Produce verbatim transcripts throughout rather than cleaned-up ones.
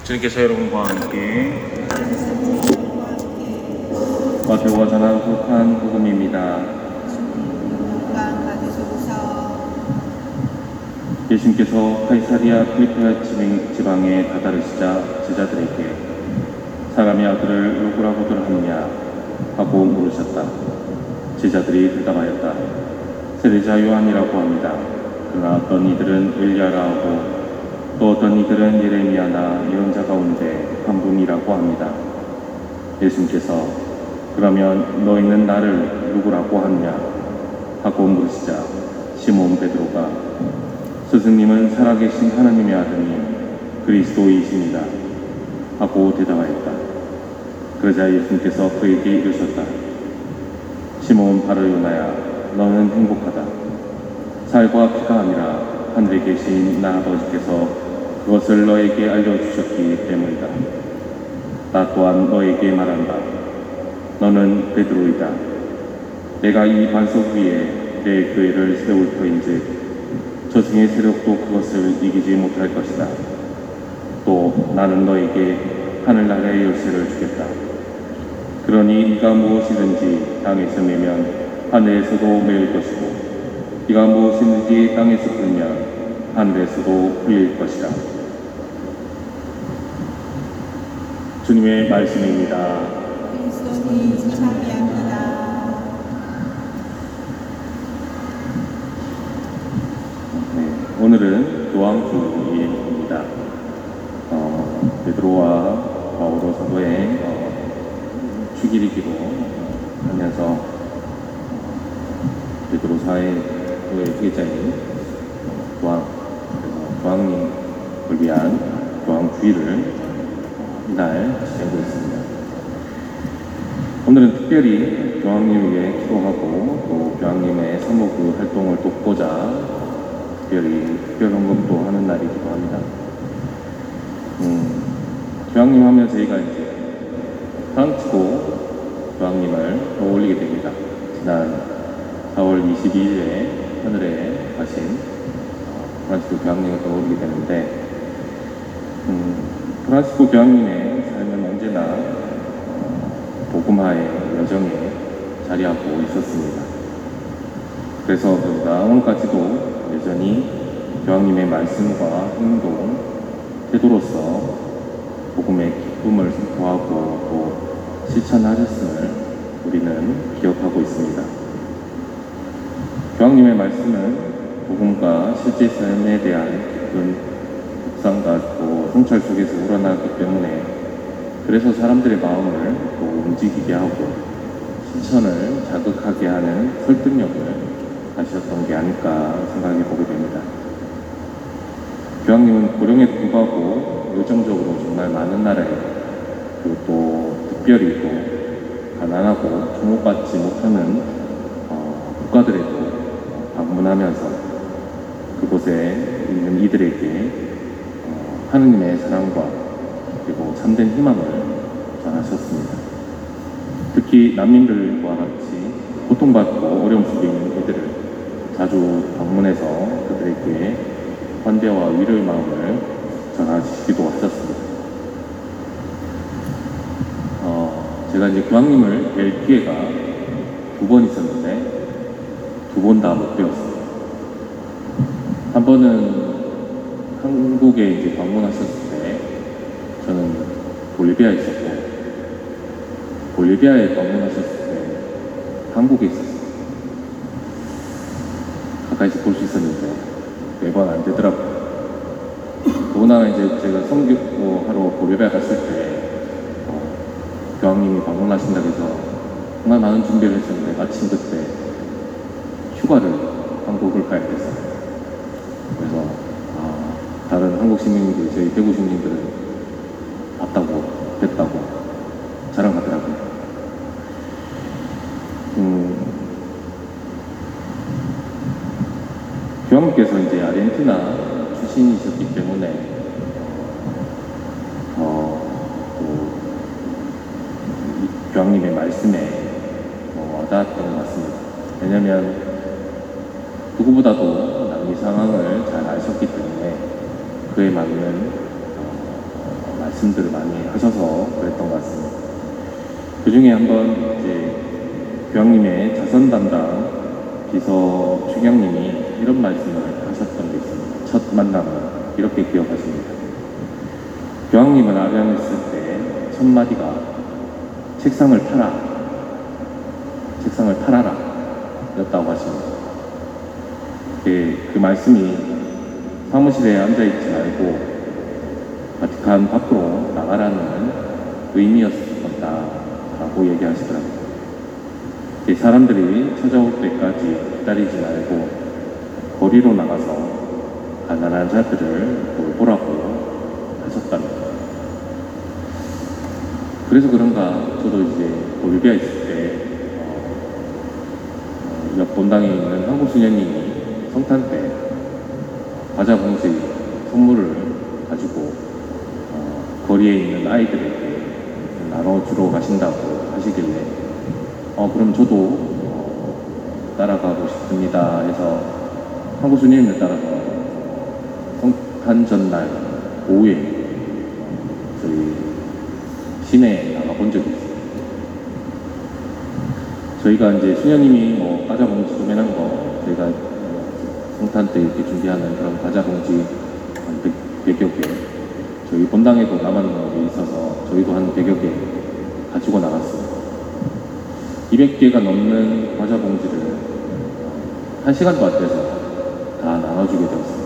주님께서 여러분과 함께 마태오가 전한 북한 복음입니다. 예수님께서 카이사리아 필리포 지방에 다다르시자 제자들에게 사람의 아들을 누구라고들 하느냐 하고 물으셨다. 제자들이 대답하였다. 세례자 요한이라고 합니다. 그러나 어떤 이들은 엘리야라 하고 또 어떤 이들은 예레미야나 예언자 가운데 한 분이라고 합니다. 예수님께서 그러면 너희는 나를 누구라고 하느냐 하고 물으시자 시몬 베드로가 스승님은 살아계신 하나님의 아드님 그리스도이십니다 하고 대답하였다. 그러자 예수님께서 그에게 이르셨다. 시몬 바르요나야 너는 행복하다. 살과 피가 아니라 하늘에 계신 나 아버지께서 그것을 너에게 알려주셨기 때문이다. 나 또한 너에게 말한다. 너는 베드로이다. 내가 이 반석 위에 내 교회를 세울 터인즉 저승의 세력도 그것을 이기지 못할 것이다. 또 나는 너에게 하늘나라의 열쇠를 주겠다. 그러니 네가 무엇이든지 땅에서 매면 하늘에서도 매일 것이고 네가 무엇이든지 땅에서 풀면 하늘에서도 풀릴 것이다. 주님의 말씀입니다. 그리스도님 참여합니다. 네, 오늘은 요한복음입니다. 어, 베드로와 바오로 사도의 어, 주기리기로 하면서 베드로사의 회장인 교황, 교황님을 위한 교황 주의를 이날 지내고 있습니다. 오늘은 특별히 교황님을 위해 기도하고 또 교황님의 사모그 활동을 돕고자 특별히 특별 헌금도 하는 날이기도 합니다. 음, 교황님 하면 저희가 이제 프랑치스코 교황님을 떠올리게 됩니다. 지난 사월 이십이일에 하늘에 가신 프란시스코 교황님을 떠올리게 되는데 음, 프란시스코 교황님의 삶은 언제나 복음화의 여정에 자리하고 있었습니다. 그래서 저희가 오늘까지도 여전히 교황님의 말씀과 행동, 태도로서 복음의 기쁨을 선포하고 또 실천하셨음을 우리는 기억하고 있습니다. 교황님의 말씀은 복음과 실제 삶에 대한 깊은 묵상과 또 성찰 속에서 우러나기 때문에 그래서 사람들의 마음을 또 움직이게 하고 실천을 자극하게 하는 설득력을 가셨던 게 아닐까 생각해 보게 됩니다. 교황님은 고령에도 불구하고 열정적으로 정말 많은 나라에 그리고 또 특별히 또 가난하고 주목받지 못하는 어, 국가들에도 방문하면서 그곳에 있는 이들에게 어, 하느님의 사랑과 그리고 참된 희망을 전하셨습니다. 특히 난민들과 같이 고통받고 어려움 속에 있는 이들을 자주 방문해서 그들에게 환대와 위로의 마음을 전하시기도 하셨습니다. 어, 제가 이제 교황님을 뵐 기회가 두 번 있었는데 두 번 다 못 배웠어요. 한 번은 한국에 이제 방문하셨을 때 저는 볼리비아에 있었고 볼리비아에 방문하셨을 때 한국에 있었어요. 가까이서 볼 수 있었는데 매번 안 되더라고요. 더구나 이제 제가 선교하러 볼리비아 갔을 때 어, 교황님이 방문하신다고 해서 정말 많은 준비를 했었는데 마침 그때 휴가를 한국을 가야 됐어요. 그래서 아, 다른 한국 시민들, 저희 대구 시민들은 봤다고, 뵀다고 자랑하더라고요. 음, 교황님께서 이제 아르헨티나 출신이셨기 때문에 어, 또 교황님의 말씀에 어, 와닿았던 것 같습니다. 왜냐면 누구보다도 남미 상황을 잘 아셨기 때문에 그에 맞는 어, 말씀 말씀들을 많이 하셔서 그랬던 것 같습니다. 그 중에 한번 이제 교황님의 자선 담당 비서 추경님이 이런 말씀을 하셨던 게 있습니다. 첫 만남은 이렇게 기억하십니다. 교황님을 아련했을 때 첫 마디가 책상을 팔아, 책상을 팔아라 였다고 하십니다. 예, 그 말씀이 사무실에 앉아있지 말고 바티칸 밖으로 나가라는 의미였을 것이다라고 얘기하시더라고요. 예, 사람들이 찾아올 때까지 기다리지 말고 거리로 나가서 가난한 자들을 돌보라고 하셨답니다. 그래서 그런가 저도 이제 볼리비아 있을 때 어, 옆 본당에 있는 한국 수녀님이 성탄 때 과자 봉지 선물을 가지고 어, 거리에 있는 아이들에게 나눠주러 가신다고 하시길래 어 그럼 저도 어, 따라가고 싶습니다 해서 한국 수녀님을 따라서 성탄 전날 오후에 저희 시내에 나가본 적이 있어요. 저희가 이제 수녀님이 뭐 과자 봉지 조그만한 거 저희가 성탄 때 이렇게 준비하는 그런 과자 봉지 한 백여 개 저희 본당에도 남았는 게 있어서 저희도 한 백여 개 가지고 나갔어요. 이백 개가 넘는 과자 봉지를 한 시간도 안 돼서 다 나눠주게 되었어요.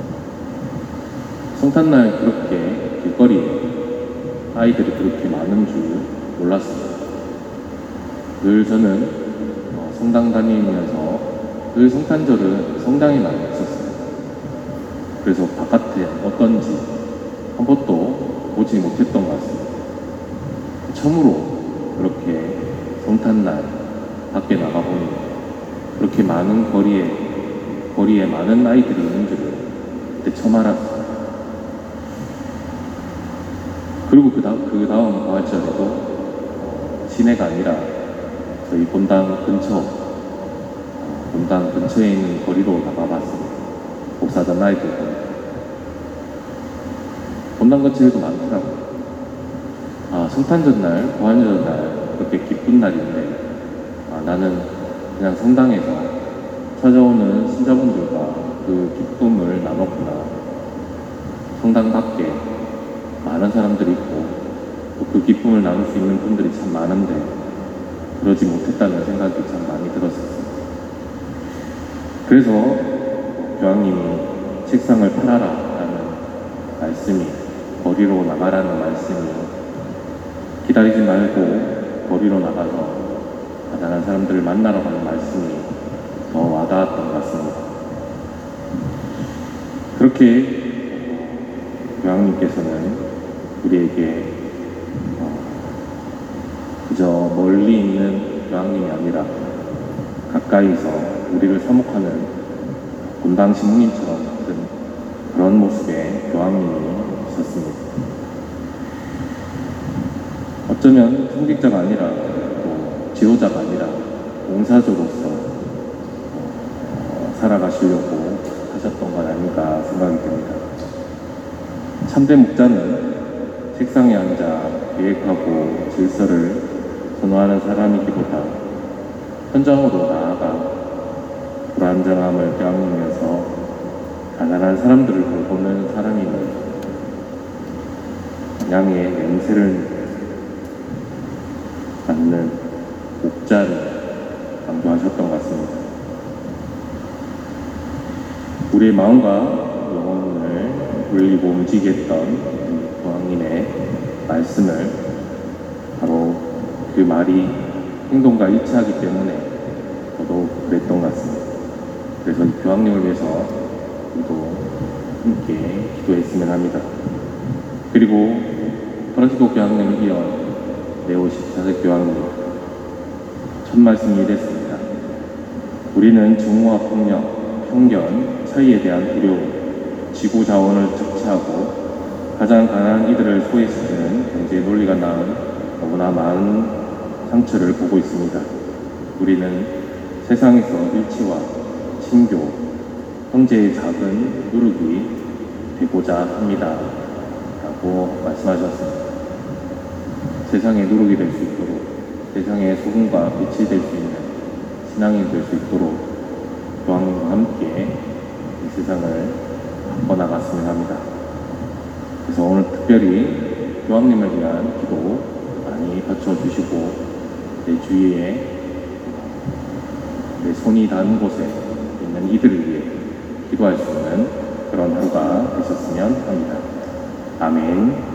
성탄날 그렇게 길거리에 아이들이 그렇게 많은 줄 몰랐어요. 늘 저는 어, 성당 다니면서 늘 성탄절은 성당에만 있었어요. 그래서 바깥에 어떤지 한 번도 보지 못했던 것 같습니다. 처음으로 그렇게 성탄날 밖에 나가보니 그렇게 많은 거리에 거리에 많은 아이들이 있는 줄을 그때 처음 알았어요. 그리고 그 다음, 그 다음 부활절에도 시내가 아니라 저희 본당 근처, 본당 근처에 있는 거리로 나가봤습니다. 복사단 아이들 보니까. 본당 근처에도 많더라고요. 아, 성탄절날, 부활절날 그렇게 기쁜 날인데 아, 나는 그냥 성당에서 찾아오는 신자분들과 그 기쁨을 나눴구나. 성당 밖에 많은 사람들이 있고 또 그 기쁨을 나눌 수 있는 분들이 참 많은데 그러지 못했다는 생각이 참 많이 들었었어요. 그래서 교황님이 책상을 팔아라 라는 말씀이 거리로 나가라는 말씀이 기다리지 말고 거리로 나가서 가난한 사람들을 만나러 가는 말씀이 더 와닿았던 것 같습니다. 그렇게 교황님께서는 우리에게 어, 그저 멀리 있는 교황님이 아니라 가까이서 우리를 사목하는 본당 신부님처럼 같은 그런 모습의 교황님이셨습니다. 어쩌면 성직자가 아니라 또 지도자가 아니라 봉사자로서 어, 살아가시려고 하셨던 건 아닌가 생각이 듭니다. 참된 목자는 책상에 앉아 계획하고 질서를 선호하는 사람이기보다 현장으로 나아가 불안정함을 껴안으면서 가난한 사람들을 돌보는 사람임을 양의 냄새를 맡는 목자를 강조하셨던 것 같습니다. 우리의 마음과 영혼을 울리고 움직이게 했던 교황님의 말씀을 바로 그 말이 행동과 일치하기 때문에 저도 그랬던 것 같습니다. 그래서 이 교황님을 위해서 우리도 함께 기도했으면 합니다. 그리고 프란치스코 교황님을 이어 레오 십사 세 교황님 첫 말씀이 이랬습니다. 우리는 증오와 폭력, 편견, 차이에 대한 두려움, 지구 자원을 착취하고 가장 가난한 이들을 소외시키는 경제 논리가 낳은 너무나 많은 상처를 보고 있습니다. 우리는 세상에서 일치와 친교, 형제의 작은 누룩이 되고자 합니다. 라고 라고 말씀하셨습니다. 세상의 누룩이 될 수 있도록, 세상의 소금과 빛이 될 수 있는 신앙이 될 수 있도록 교황님과 함께 이 세상을 바꿔나갔으면 합니다. 그래서 오늘 특별히 교황님을 위한 기도 많이 받쳐주시고 내 주위에 내 손이 닿은 곳에 있는 이들을 위해 기도할 수 있는 그런 하루가 되셨으면 합니다. 아멘.